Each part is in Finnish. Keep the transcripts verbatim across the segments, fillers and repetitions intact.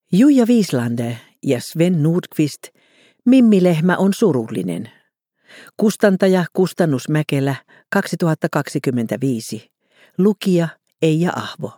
Juija Wieslander ja Sven Nordqvist, Mimmi-lehmä on surullinen. Kustantaja Kustannus Mäkelä, kaksituhattakaksikymmentäviisi. Lukija Eija Ahvo.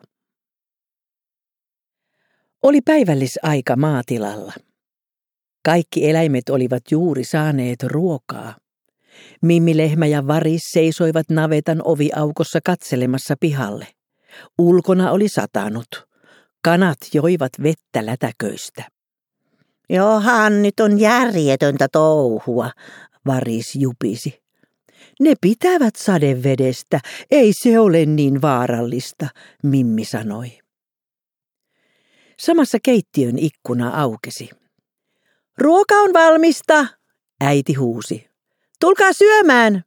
Oli päivällisaika maatilalla. Kaikki eläimet olivat juuri saaneet ruokaa. Mimmi-lehmä ja Varis seisoivat navetan oviaukossa katselemassa pihalle. Ulkona oli satanut. Kanat joivat vettä lätäköistä. Johan, nyt on järjetöntä touhua, Varis jupisi. Ne pitävät sadevedestä, ei se ole niin vaarallista, Mimmi sanoi. Samassa keittiön ikkuna aukesi. Ruoka on valmista, äiti huusi. Tulkaa syömään.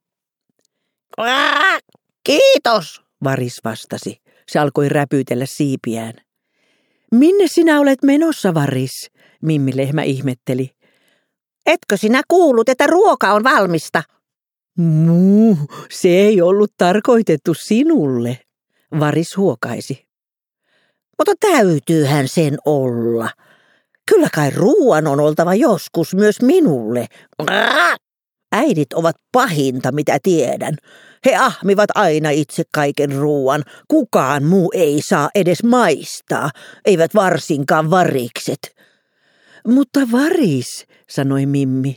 Kiitos, Varis vastasi. Se alkoi räpytellä siipiään. Minne sinä olet menossa, Varis? Mimmi-lehmä ihmetteli. Etkö sinä kuullut, että ruoka on valmista? Muu, se ei ollut tarkoitettu sinulle, Varis huokaisi. Mutta täytyyhän sen olla. Kyllä kai ruoan on oltava joskus myös minulle. Äidit ovat pahinta, mitä tiedän. He ahmivat aina itse kaiken ruoan. Kukaan muu ei saa edes maistaa, eivät varsinkaan varikset. Mutta Varis, sanoi Mimmi.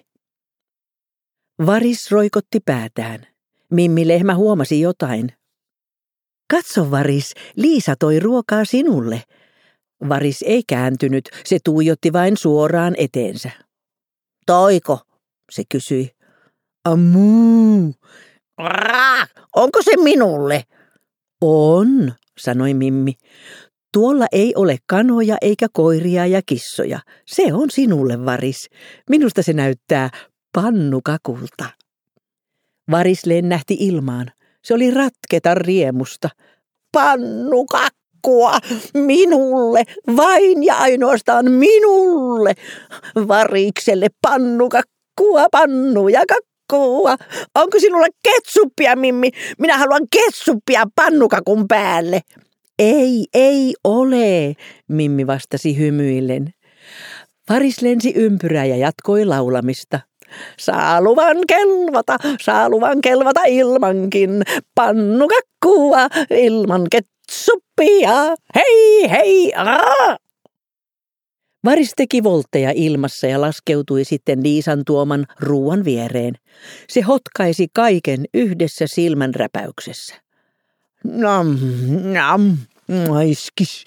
Varis roikotti päätään. Mimmi-lehmä huomasi jotain. Katso, Varis, Liisa toi ruokaa sinulle. Varis ei kääntynyt, se tuijotti vain suoraan eteensä. Toiko? Se kysyi. Amuu. Raa, onko se minulle? On, sanoi Mimmi. Tuolla ei ole kanoja eikä koiria ja kissoja. Se on sinulle, Varis. Minusta se näyttää pannukakulta. Varis lennähti ilmaan. Se oli ratketa riemusta. Pannukakkua! Minulle! Vain ja ainoastaan minulle! Varikselle pannukakkua, pannu ja kakkua! Onko sinulla ketsuppia, Mimmi? Minä haluan ketsuppia pannukakun päälle. Ei, ei ole, Mimmi vastasi hymyillen. Varis lensi ympyrää ja jatkoi laulamista. Saa luvan kelvata, saa luvan kelvata ilmankin, pannukakkua ilman ketsuppia, hei hei, aa! Varis teki voltteja ilmassa ja laskeutui sitten Liisan tuoman ruuan viereen. Se hotkaisi kaiken yhdessä silmänräpäyksessä. Nam, nam, maiskis,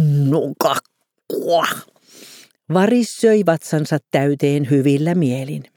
pannukakkua. Varis söi vatsansa täyteen hyvillä mielin.